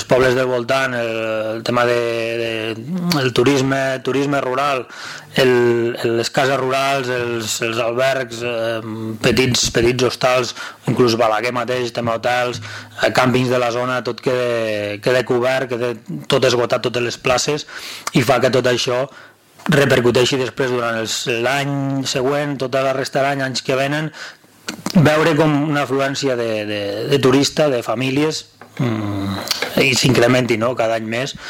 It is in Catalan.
pobles del voltant, el tema del turisme rural, les cases rurals, els albergs, petits hostals, inclús Balaguer mateix, també hotels, càmpings de la zona, tot queda cobert, queda tot esgotat, totes les places, i fa que tot això repercuteixi després durant l'any següent, tota la resta de l'any, anys que venen, veure com una afluència de turista, de famílies, i s'incrementi, no?, cada any més,